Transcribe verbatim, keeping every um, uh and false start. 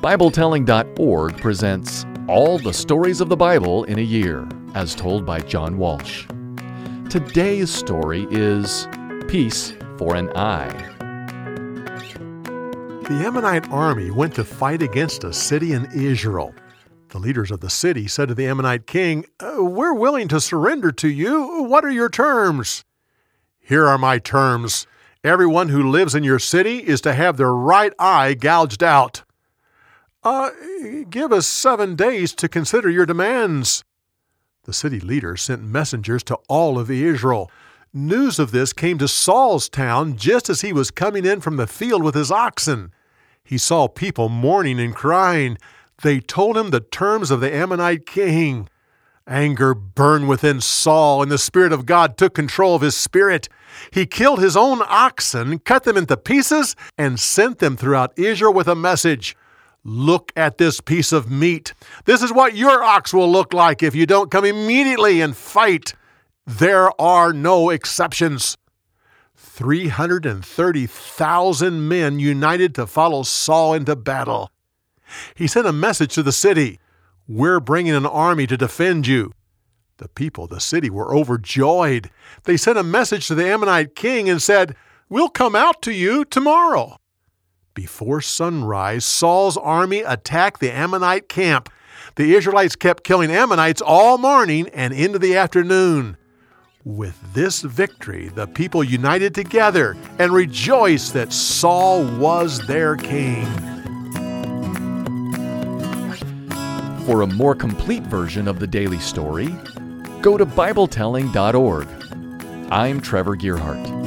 Bible Telling dot org presents All the Stories of the Bible in a Year, as told by John Walsh. Today's story is Peace for an Eye. The Ammonite army went to fight against a city in Israel. The leaders of the city said to the Ammonite king, uh, "We're willing to surrender to you. What are your terms?" "Here are my terms. Everyone who lives in your city is to have their right eye gouged out." Uh, give us seven days to consider your demands." The city leaders sent messengers to all of Israel. News of this came to Saul's town just as he was coming in from the field with his oxen. He saw people mourning and crying. They told him the terms of the Ammonite king. Anger burned within Saul, and the Spirit of God took control of his spirit. He killed his own oxen, cut them into pieces, and sent them throughout Israel with a message. "Look at this piece of meat. This is what your ox will look like if you don't come immediately and fight." There are no exceptions. three hundred thirty thousand men united to follow Saul into battle. He sent a message to the city. "We're bringing an army to defend you." The people of the city were overjoyed. They sent a message to the Ammonite king and said, "We'll come out to you tomorrow." Before sunrise, Saul's army attacked the Ammonite camp. The Israelites kept killing Ammonites all morning and into the afternoon. With this victory, the people united together and rejoiced that Saul was their king. For a more complete version of the daily story, go to Bible Telling dot org. I'm Trevor Gearhart.